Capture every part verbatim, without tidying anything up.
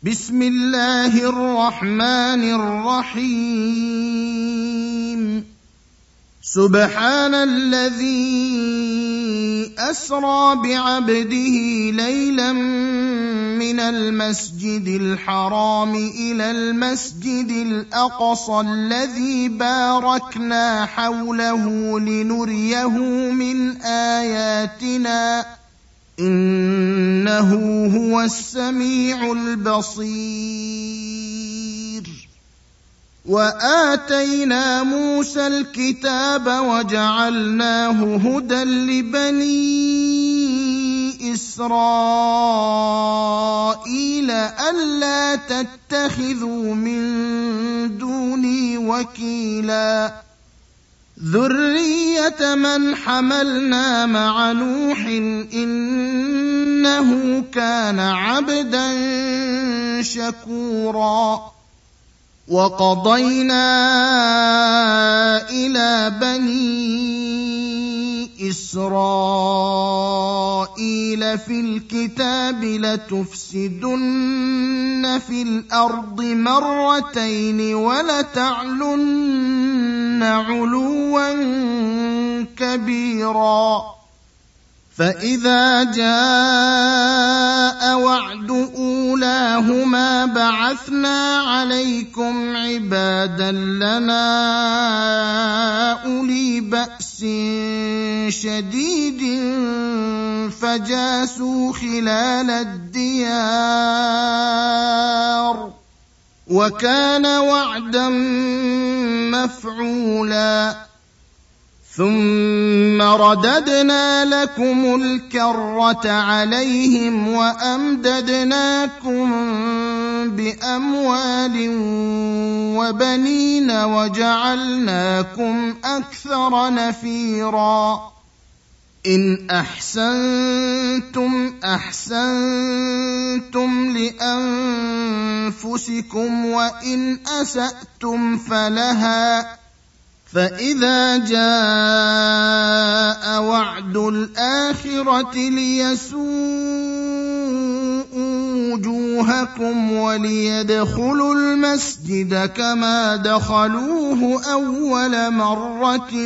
بسم الله الرحمن الرحيم سبحان الذي أسرى بعبده ليلا من المسجد الحرام إلى المسجد الأقصى الذي باركنا حوله لنريه من آياتنا إنه هو السميع البصير وآتينا موسى الكتاب وجعلناه هدى لبني إسرائيل ألا تتخذوا من دوني وكيلا ذرية من حملنا مع نوح إنه كان عبدا شكورا وقضينا إلى بني إسرائيل في الكتاب لتفسدن في الأرض مرتين ولتعلن علوا كبيرا فإذا جاء وعد أولاهما بعثنا عليكم عبادا لنا أولي بأس شديد فجاسوا خلال الديار وكان وعدا مفعولا ثم رددنا لكم الكرة عليهم وأمددناكم بأموال وبنين وجعلناكم أكثر نفيرا إن أحسنتم أحسنتم لأنفسكم وإن أسأتم فلها فإذا جاء وعد الآخرة ليسوءوا وجوهكم وليدخلوا المسجد كما دخلوه أول مرة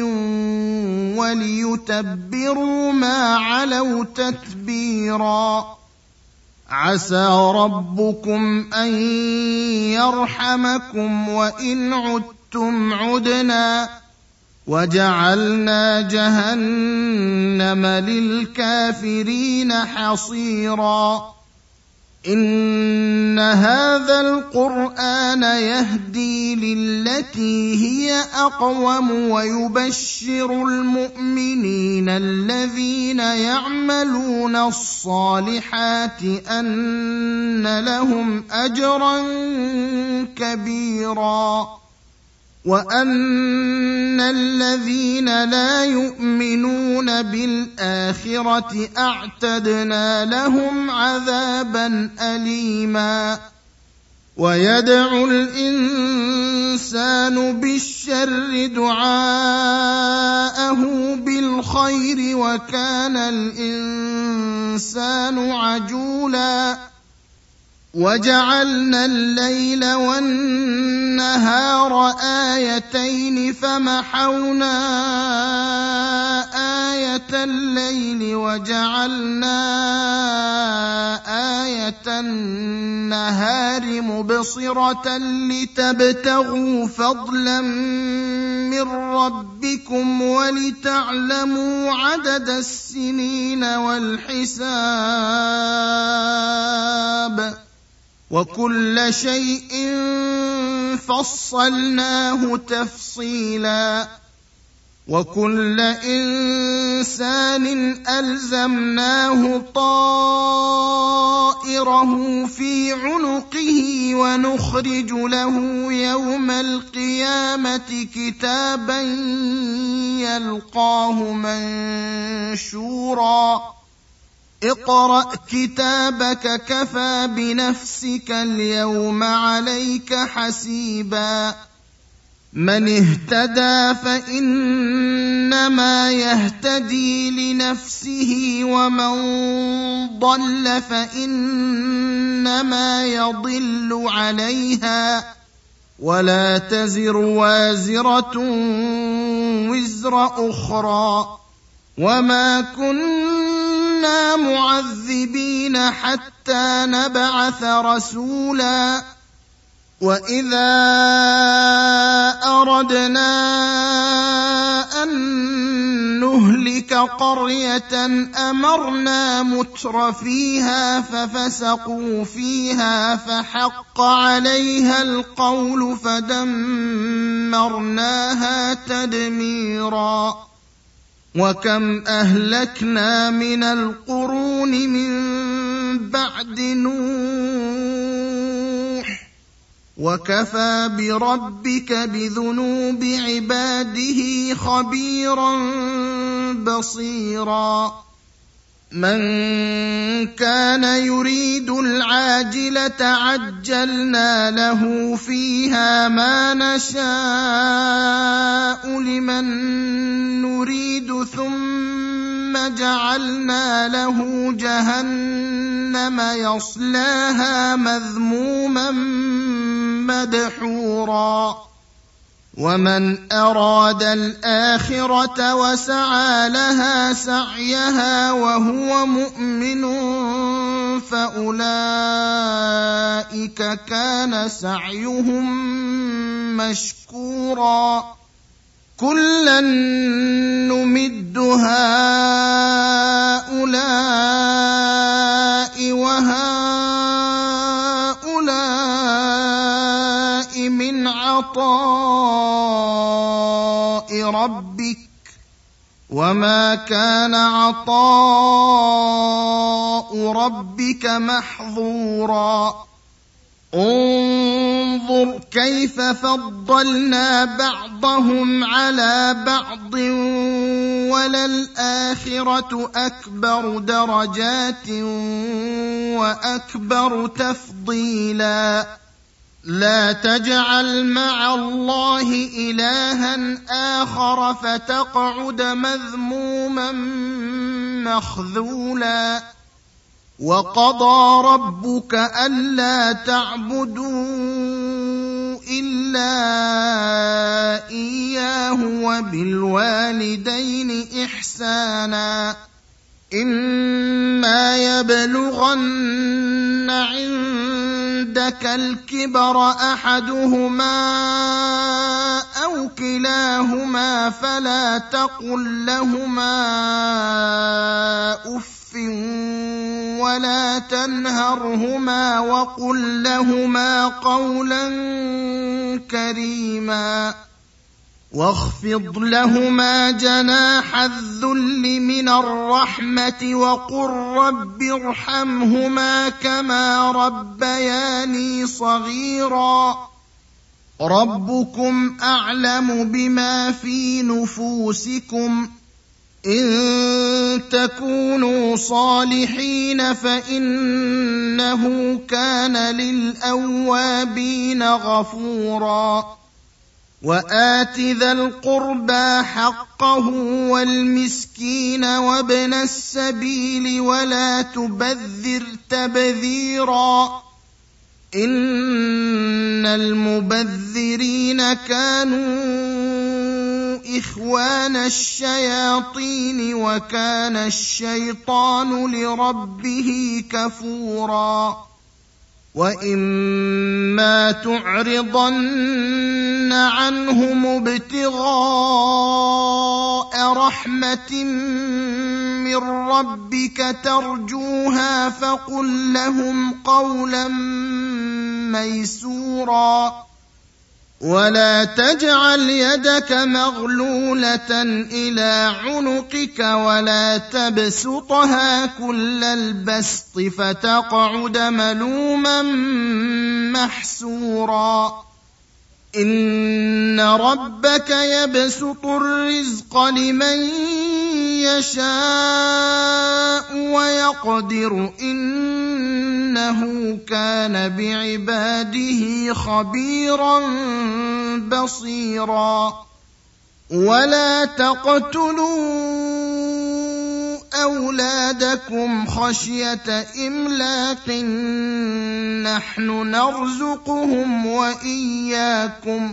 وليتبروا ما علوا تتبيرا عسى ربكم أن يرحمكم وإن عدتم عدنا وجعلنا جهنم للكافرين حصيرا إن هذا القرآن يهدي للتي هي أقوم ويبشر المؤمنين الذين يعملون الصالحات أن لهم أجرا كبيرا وأن الذين لا يؤمنون بالآخرة أعتدنا لهم عذابا أليما ويدعو الإنسان بالشر دعاءه بالخير وكان الإنسان عجولا وجعلنا الليل والنهار آيتين فمحونا آية الليل وجعلنا آية النهار مبصرة لتبتغوا فضلا من ربكم ولتعلموا عدد السنين والحساب وكل شيء فصلناه تفصيلا وكل إنسان ألزمناه طائره في عنقه ونخرج له يوم القيامة كتابا يلقاه منشورا اقرأ كتابك كفى بنفسك اليوم عليك حسيبا من اهتدى فإنما يهتدي لنفسه ومن ضل فإنما يضل عليها ولا تزر وازرة وزر أخرى وما كنا معذبين حتى نبعث رسولا وإذا أردنا أن نهلك قرية أمرنا متر فيها ففسقوا فيها فحق عليها القول فدمرناها تدميرا وكم أهلكنا من القرون من بعد نوح وكفى بربك بذنوب عباده خبيرا بصيرا من كان يريد العاجلة عجلنا له فيها ما نشاء لمن نريد ثم جعلنا له جهنم يصلاها مذموما مدحورا ومن أراد الآخرة وسعى لها سعيها وهو مؤمن فأولئك كان سعيهم مشكورا كلا نمد هؤلاء وهؤلاء من عطاء ربك وما كان عطاء ربك محظورا انظر كيف فضلنا بعضهم على بعض وللآخرة أكبر درجات وأكبر تفضيلا لا تجعل مع الله إلها آخر فتقعد مذموما مخذولا وقضى ربك ألا تعبدوا إلا إياه وبالوالدين إحسانا إما يبلغن عندك الكبر أحدهما أو كلاهما فلا تقل لهما أف ولا تنهرهما وقل لهما قولا كريما واخفض لهما جناح الذل من الرحمة وقل رب ارحمهما كما ربياني صغيرا ربكم أعلم بما في نفوسكم إن تكونوا صالحين فإنه كان للأوابين غفورا وآت ذا القربى حقه والمسكين وابن السبيل ولا تبذر تبذيرا إن المبذرين كانوا إخوان الشياطين وكان الشيطان لربه كفورا وإما تعرضن عنهم ابتغاء رحمة من ربك ترجوها فقل لهم قولا ميسورا ولا تجعل يدك مغلولة إلى عنقك ولا تبسطها كل البسط فتقعد ملوما محسورا إن ربك يبسط الرزق لمن يشاء ويقدر إنه كان بعباده خبيرا بصيرا ولا تقتلوا أولادكم خشية إملاق نحن نرزقهم وإياكم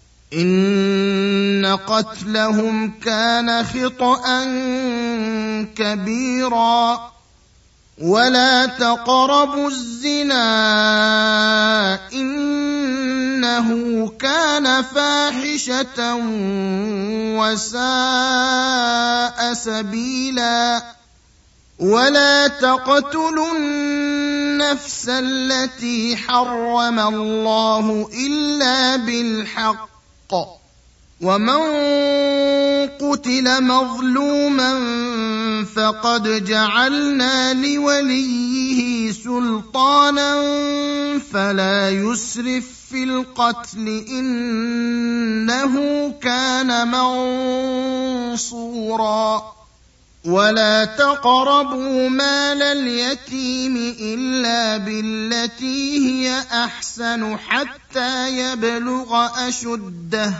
إن قتلهم كان خطأ كبيرا ولا تقربوا الزنا إنه كان فاحشة وساء سبيلا ولا تقتلوا النفس التي حرم الله إلا بالحق ومن قتل مظلوما فقد جعلنا لوليه سلطانا فلا يسرف في القتل إنه كان منصورا ولا تقربوا مال اليتيم إلا بالتي هي أحسن حتى يبلغ أشده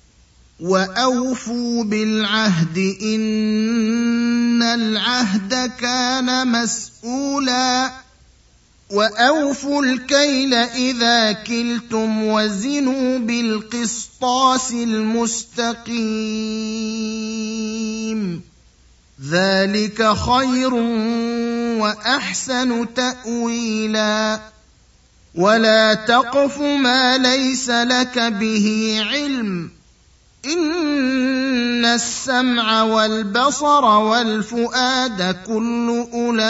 وأوفوا بالعهد إن العهد كان مسؤولا وأوفوا الكيل إذا كلتم وزنوا بالقسطاس المستقيم ذلك خير وأحسن تأويلا ولا تقف ما ليس لك به علم إن السمع والبصر والفؤاد كل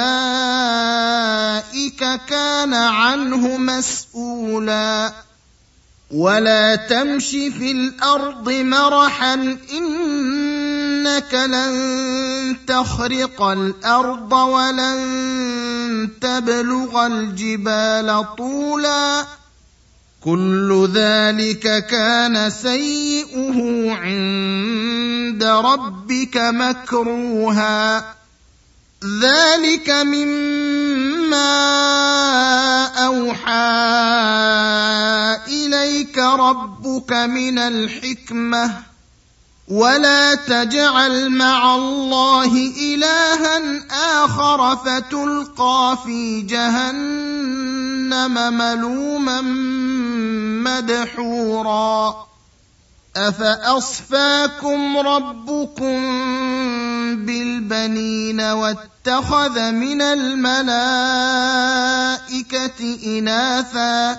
أولئك كان عنه مسؤولا ولا تمش في الأرض مرحا إنك لن تخرق الأرض ولن تبلغ الجبال طولا كل ذلك كان سيئه عند ربك مكروها ذلك مما أوحى إليك ربك من الحكمة ولا تجعل مع الله إلها آخر فتلقى في جهنم ملوما مدحورا أفأصفاكم ربكم بالبنين واتخذ من الملائكة إناثا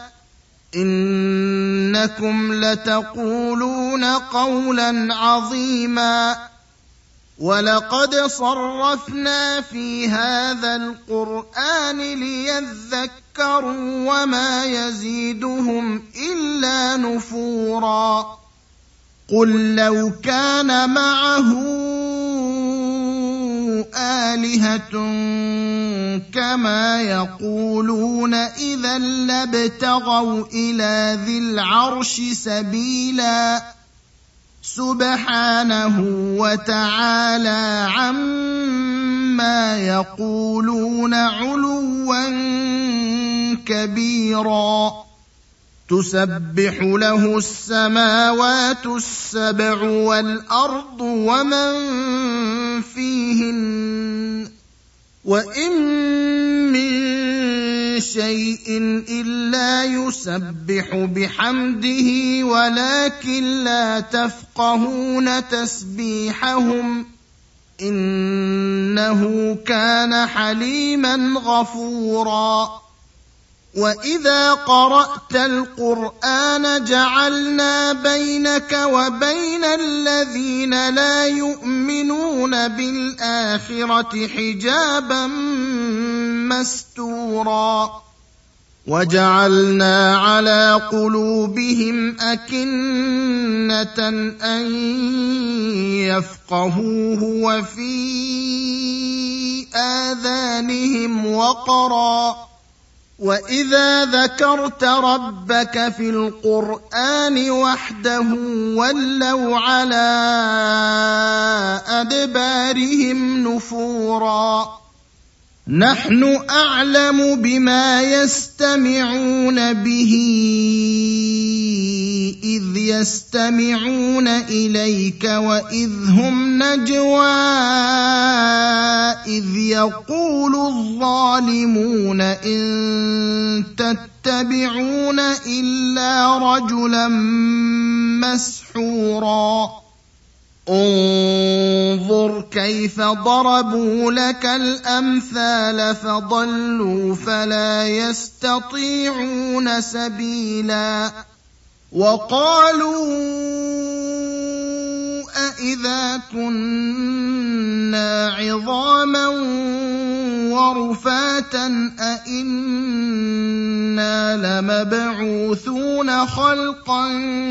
إنكم لتقولون قولا عظيما ولقد صرفنا في هذا القرآن ليذكروا وما يزيدهم إلا نفورا قل لو كان معه آلهة كما يقولون إذا لابتغوا إلى ذي العرش سبيلا سبحانه وتعالى عما يقولون علوا كبيرا تسبح له السماوات السبع والأرض ومن فيهن وإن من شيء إلا يسبح بحمده ولكن لا تفقهون تسبيحهم إنه كان حليما غفورا وإذا قرأت القرآن جعلنا بينك وبين الذين لا يؤمنون بالآخرة حجابا مستورا وجعلنا على قلوبهم أكنة أن يفقهوه وفي آذانهم وقرا وإذا ذكرت ربك في القرآن وحده ولوا على أدبارهم نفورا نحن أعلم بما يستمعون به إذ يستمعون إليك وإذ هم نجوى إذ يقول الظالمون إن تتبعون إلا رجلا مسحورا انظر كيف ضربوا لك الأمثال فضلوا فلا يستطيعون سبيلا وقالوا أإذا كنا عظاما ورفاتا أإنا لمبعوثون خلقا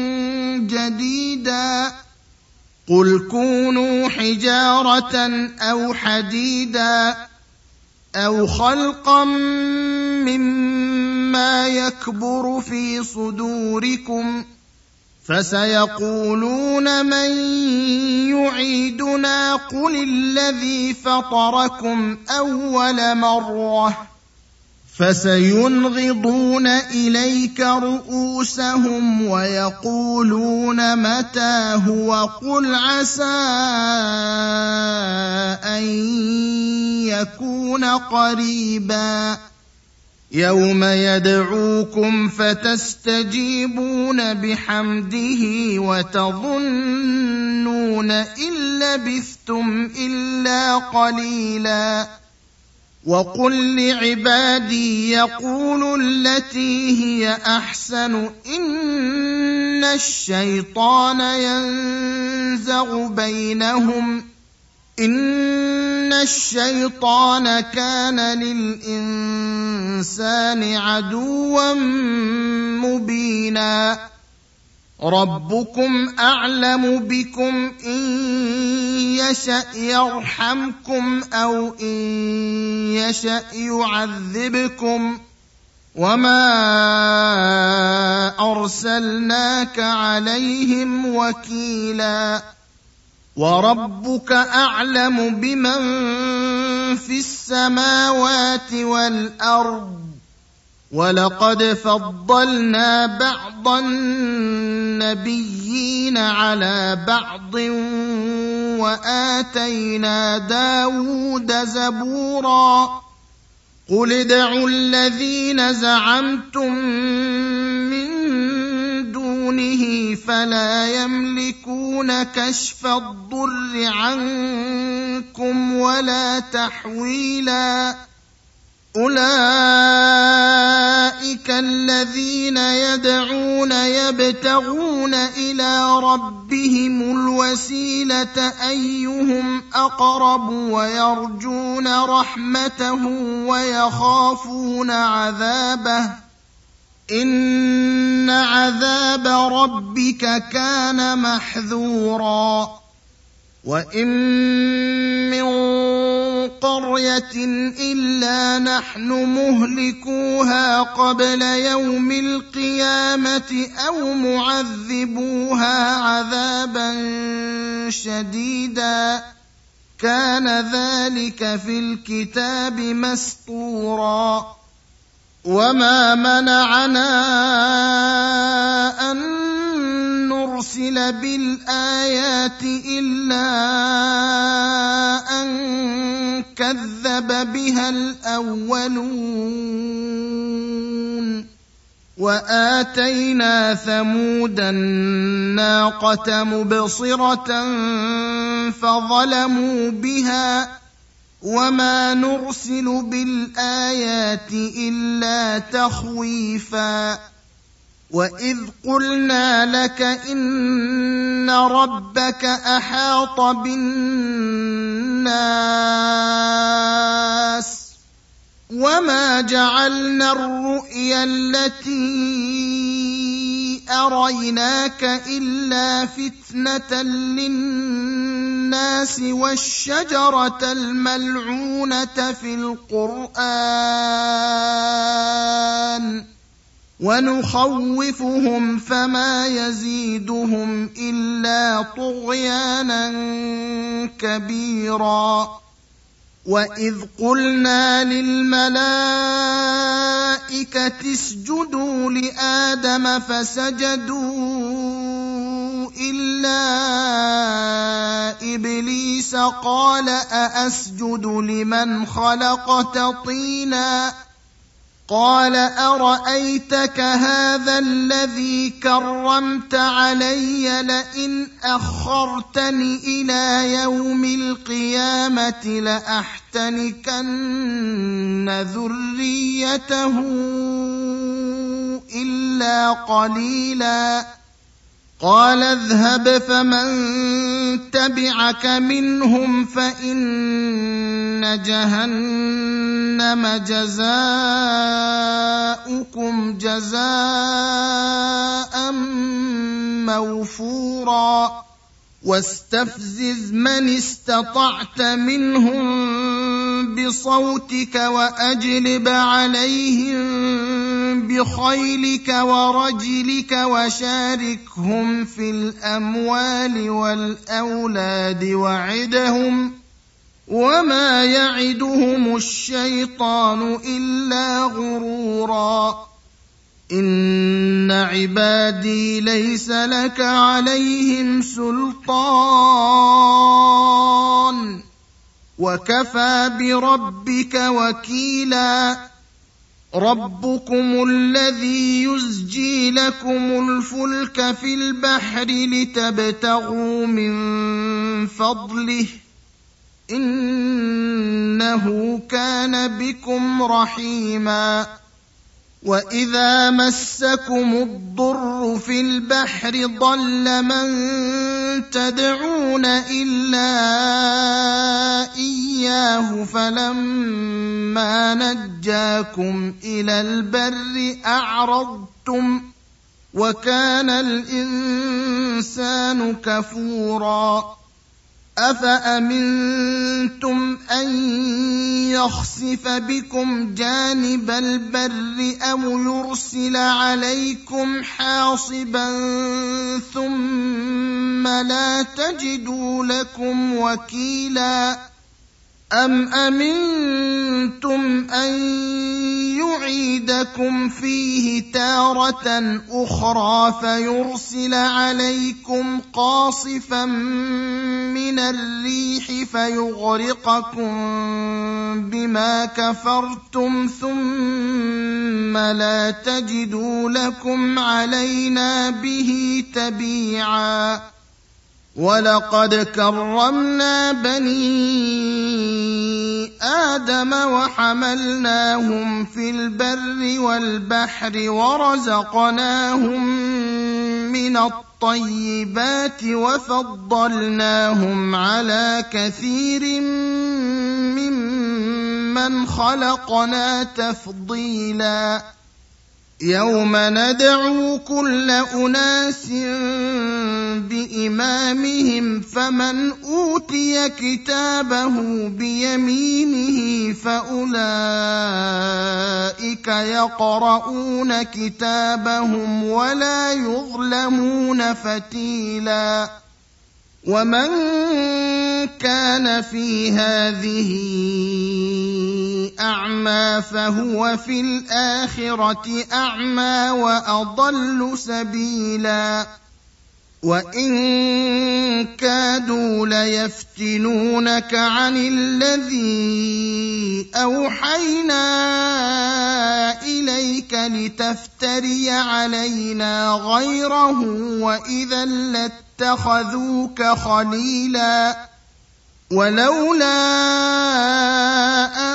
جديدا قل كونوا حجارة أو حديدا أو خلقا مما يكبر في صدوركم فسيقولون من يعيدنا قل الذي فطركم أول مرة فسينغضون إليك رؤوسهم ويقولون متى هو قل عسى أن يكون قريبا يوم يدعوكم فتستجيبون بحمده وتظنون إن لبثتم إلا قليلا وقل لعبادي يقولوا التي هي أحسن إن الشيطان ينزغ بينهم إن الشيطان كان للإنسان عدوا مبينا ربكم أعلم بكم إن يشأ يرحمكم أو إن يشأ يعذبكم وما أرسلناك عليهم وكيلا وربك أعلم بمن في السماوات والأرض ولقد فضلنا بعض النبيين على بعض وآتينا داود زبورا قل ادعوا الذين زعمتم من دونه فلا يملكون كشف الضر عنكم ولا تحويلا أولئك الذين يدعون يبتغون إلى ربهم الوسيلة أيهم أقرب ويرجون رحمته ويخافون عذابه إن عذاب ربك كان محذورا وإن من قرية إلا نحن مهلكوها قبل يوم القيامة أو معذبوها عذابا شديدا كان ذلك في الكتاب مسطورا وما منعنا أن نرسل بالآيات إلا أن كذب بها الأولون وآتينا ثمود الناقة مبصرة فظلموا بها وما نرسل بالآيات إلا تخويفا وإذ قلنا لك إن ربك أحاط بالناس وما جعلنا الرؤيا التي أريناك إلا فتنة للناس الناس والشجرة الملعونة في القرآن ونخوفهم فما يزيدهم إلا طغيانا كبيرا. وإذ قلنا للملائكة اسجدوا لآدم فسجدوا إلا إبليس قال أأسجد لمن خلقت طينا قال أرأيتك هذا الذي كرمت علي لئن أخرتني إلى يوم القيامة لأحتنكن ذريته إلا قليلا. قال اذهب فمن تبعك منهم فإن جهنم جزاؤكم جزاء موفورا. واستفزز من استطعت منهم بصوتك وأجلب عليهم بخيلك ورجلك وشاركهم في الأموال والأولاد وعدهم وما يعدهم الشيطان إلا غرورا. إن عبادي ليس لك عليهم سلطان وكفى بربك وكيلا. ربكم الذي يزجي لكم الفلك في البحر لتبتغوا من فضله إنه كان بكم رحيما. وإذا مسكم الضر في البحر ضل من تدعون إلا إياه فلما نجاكم إلى البر أعرضتم وكان الإنسان كفورا. أفأمنتم أن يخسف بكم جانب البر أو يرسل عليكم حاصبا ثم لا تجدوا لكم وكيلا. أم أمنتم أن يعيدكم فيه تارة أخرى فيرسل عليكم قاصفا من الريح فيغرقكم بما كفرتم ثم لا تجدوا لكم علينا به تبيعا. ولقد كرمنا بني آدم وحملناهم في البر والبحر ورزقناهم من الطيبات وفضلناهم على كثير ممن خلقنا تفضيلا. يوم ندعو كل أناس بإمامهم فمن أوتي كتابه بيمينه فأولئك يقرؤون كتابهم ولا يظلمون فتيلا. ومن كان في هذه أعمى فهو في الآخرة أعمى وأضل سبيلا. وإن كادوا ليفتنونك عن الذي أوحينا إليك لتفتري علينا غيره وإذا لاتخذوك خليلا. ولولا أن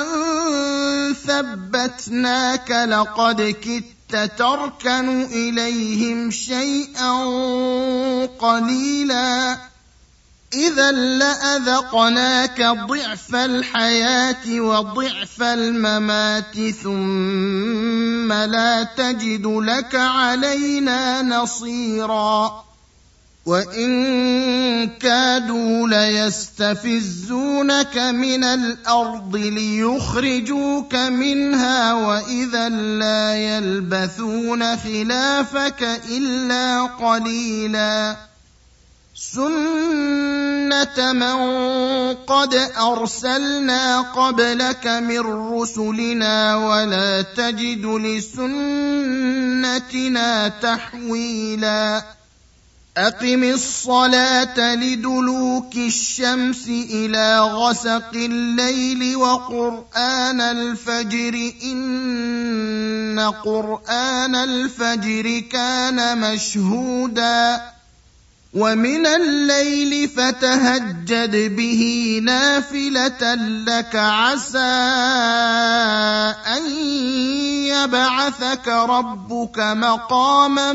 ثبتناك لقد كدت تركن إليهم شيئا قليلا. إذا لأذقناك ضعف الحياة وضعف الممات ثم لا تجد لك علينا نصيرا. وإن كادوا ليستفزونك من الأرض ليخرجوك منها وإذا لا يلبثون خلافك إلا قليلا سنة من قد أرسلنا قبلك من رسلنا ولا تجد لسنتنا تحويلا أقم الصلاة لدلوك الشمس إلى غسق الليل وقرآن الفجر إن قرآن الفجر كان مشهودا ومن الليل فتهجد به نافلة لك عسى أن يبعثك ربك مقاما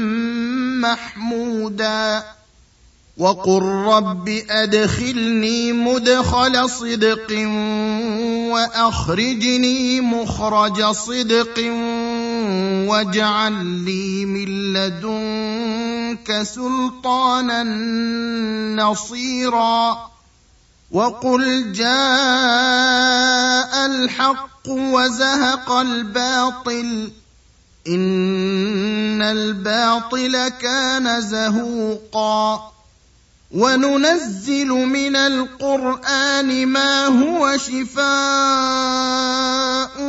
محمودا وقل رب أدخلني مدخل صدق وأخرجني مخرج صدق واجعل لي من لدنك سلطانا نصيرا وقل جاء الحق وزهق الباطل إن الباطل كان زهوقا وننزل من القرآن ما هو شفاء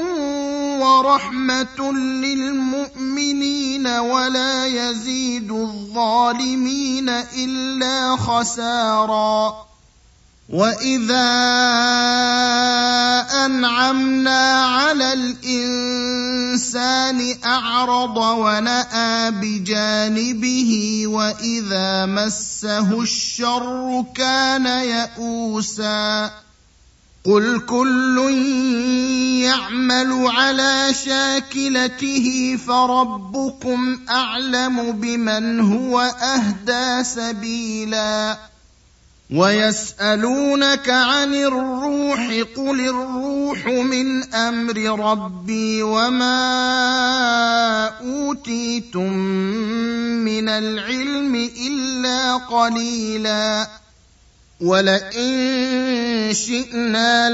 ورحمة للمؤمنين ولا يزيد الظالمين إلا خسارا وإذا أنعمنا على الإنسان أعرض ونأى بجانبه وإذا مسه الشر كان يئوسا قل كل يعمل على شاكلته فربكم أعلم بمن هو أهدى سبيلا ويسألونك عن الروح قل الروح من أمر ربي وما أوتيتم من العلم إلا قليلا ولئن شئنا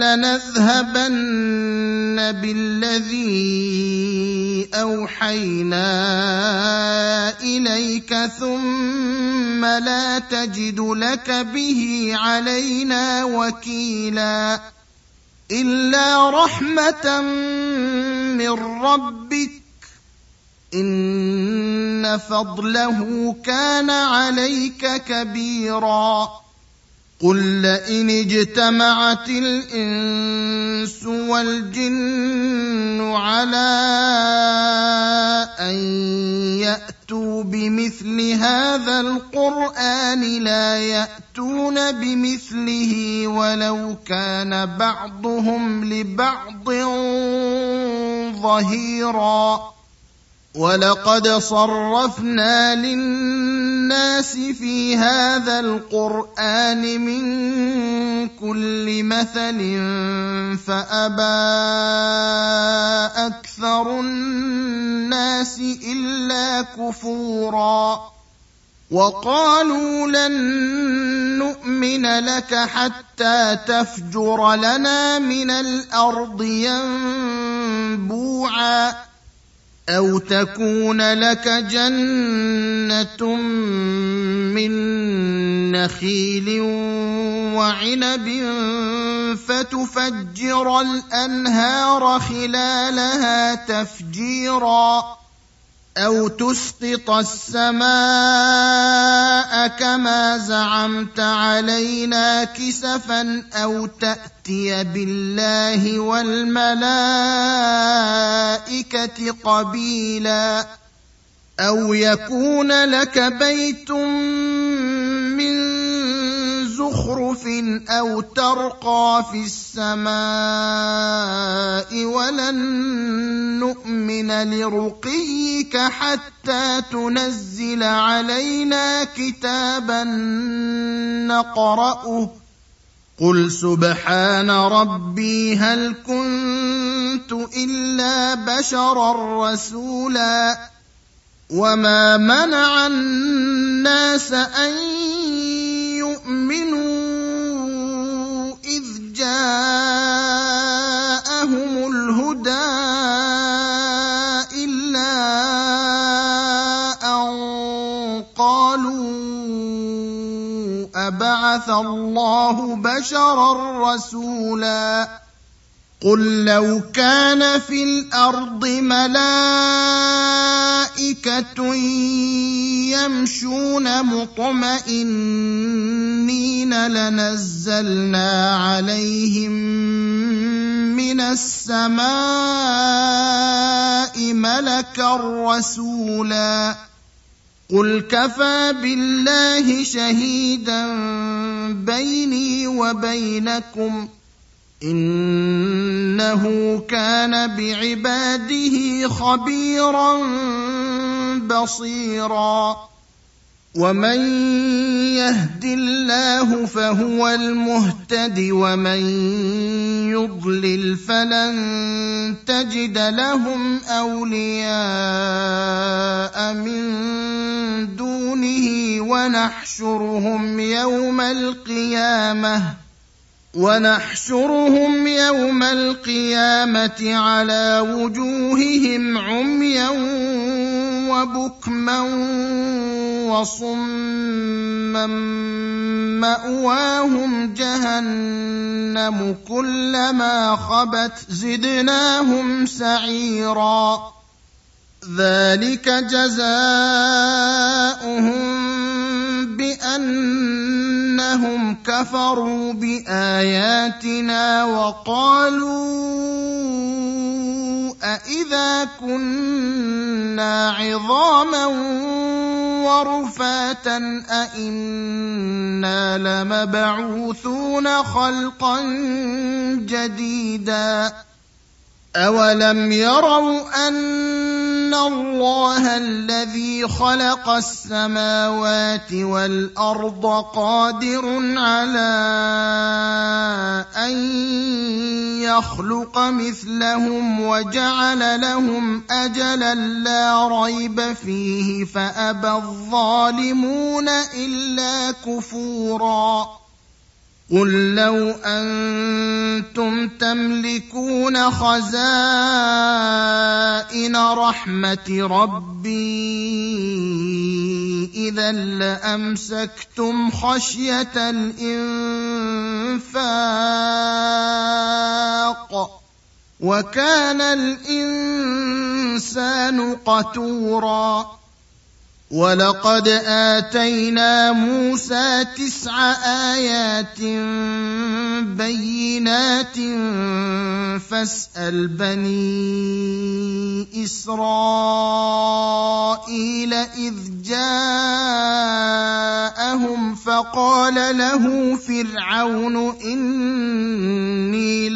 لنذهبن بالذي أوحينا إليك ثم لا تجد لك به علينا وكيلا إلا رحمة من ربك إن فضله كان عليك كبيرا قل لئن اجتمعت الإنس والجن على أن يأتوا بمثل هذا القرآن لا يأتون بمثله ولو كان بعضهم لبعض ظهيرا ولقد صرفنا للناس في هذا القرآن من كل مثل فأبى أكثر الناس إلا كفورا وقالوا لن نؤمن لك حتى تفجر لنا من الأرض ينبوعا أو تكون لك جنة من نخيل وعنب فتفجر الأنهار خلالها تفجيرا أو تسقط السماء كما زعمت علينا كسفا أو تأتي بالله والملائكة قبيلا أو يكون لك بيت من زخرف أو ترقى في السماء ولن نؤمن لرقيك حتى تنزل علينا كتابا نقرأه قل سبحان ربي هل كنت إلا بشرا رسولا وما منع الناس أن يؤمنوا إذ جاءهم الهدى إلا أن قالوا أبعث الله بشرا رسولا قل لو كان في الأرض ملائكة يمشون مطمئنين لنزلنا عليهم من السماء ملكا رسولا قل كفى بالله شهيدا بيني وبينكم إنه كان بعباده خبيرا بصيرا ومن يهد الله فهو المهتد ومن يضلل فلن تجد لهم أولياء من دونه ونحشرهم يوم القيامة ونحشرهم يوم القيامة على وجوههم عميا وبكما وصما مأواهم جهنم كلما خبت زدناهم سعيرا ذلك جزاؤهم بأنهم كفروا بآياتنا وقالوا أإذا كنا عظاما ورفاتا أإنا لمبعوثون خلقا جديدا أولم يروا أن الله الذي خلق السماوات والأرض قادر على أن يخلق مثلهم وجعل لهم أجلا لا ريب فيه فأبى الظالمون إلا كفورا قل لو أنتم تملكون خزائن رحمة ربي إذا لأمسكتم خشية الإنفاق وكان الإنسان قتورا ولقد آتينا موسى تسع آيات بينات فاسأل بني إسرائيل إذ جاءهم فقال له فرعون إني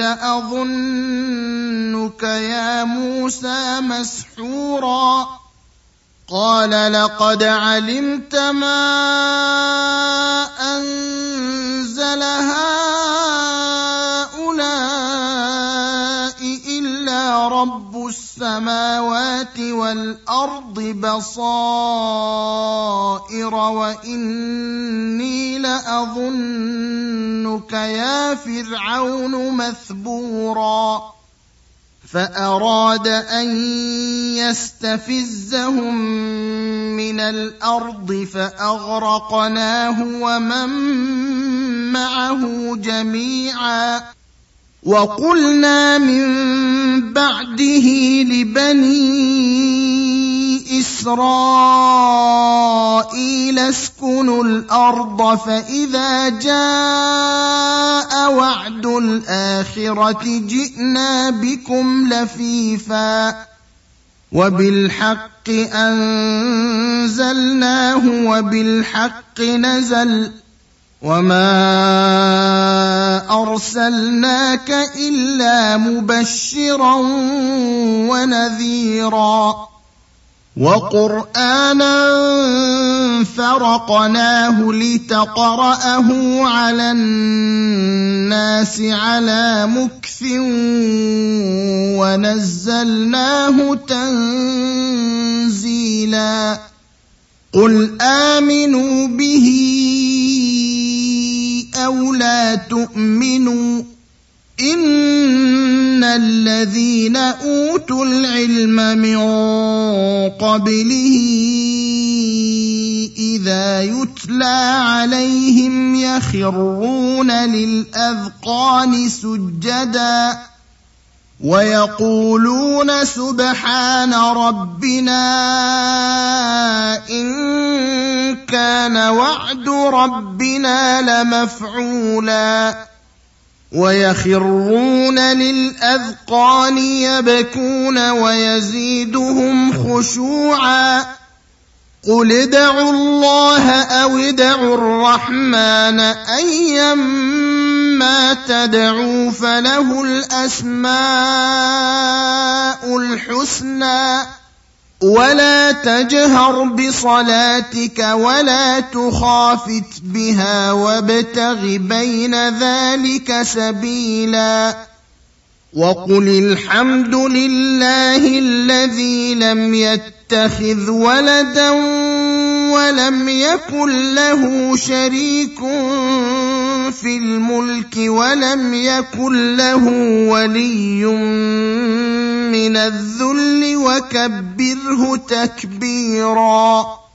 لأظنك يا موسى مسحورا قال لقد علمت ما أنزل هؤلاء إلا رب السماوات والأرض بصائر وإني لأظنك يا فرعون مثبورا فأراد أن يستفزهم من الأرض فأغرقناه ومن معه جميعا وقلنا من بعده لبني إسرائيل اسكنوا الأرض فإذا جاء وعد الآخرة جئنا بكم لفيفا وبالحق أنزلناه وبالحق نزل وما أرسلناك إلا مبشرا ونذيرا وقرآنا فرقناه لتقرأه على الناس على مكث ونزلناه تنزيلا سبيلا قل آمنوا به أو لا تؤمنوا إن الذين أوتوا العلم من قبله إذا يتلى عليهم يخرون للأذقان سجدا ويقولون سبحان ربنا إن كان وعد ربنا لمفعولا ويخرون للأذقان يبكون ويزيدهم خشوعا قل ادعوا الله أو ادعوا الرحمن أيما تدعوا فله الأسماء الحسنى ولا تجهر بصلاتك ولا تخافت بها وابتغ بين ذلك سبيلا وقل الحمد لله الذي لم يتخذ ولدا ولم يكن له شريك في الملك ولم يكن له ولي من الذل وكبره تكبيرا